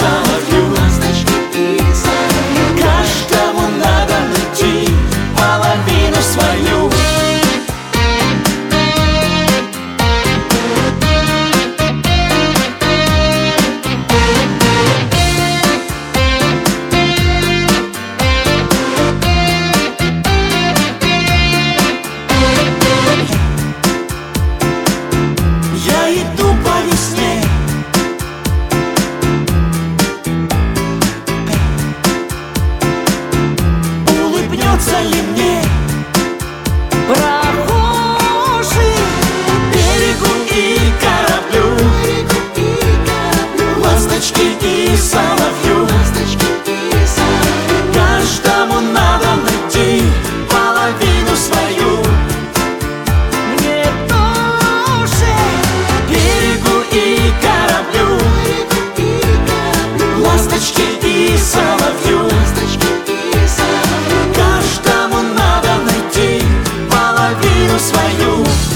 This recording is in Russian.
соловью. Каждому надо найти половину свою. Я иду по весне, улыбнется ли мне прохожий берегу и кораблю, ласточки и соловью. Каждому надо найти половину свою. Мне тоже берегу и кораблю, ласточки и соловью. Каждому надо найти половину свою.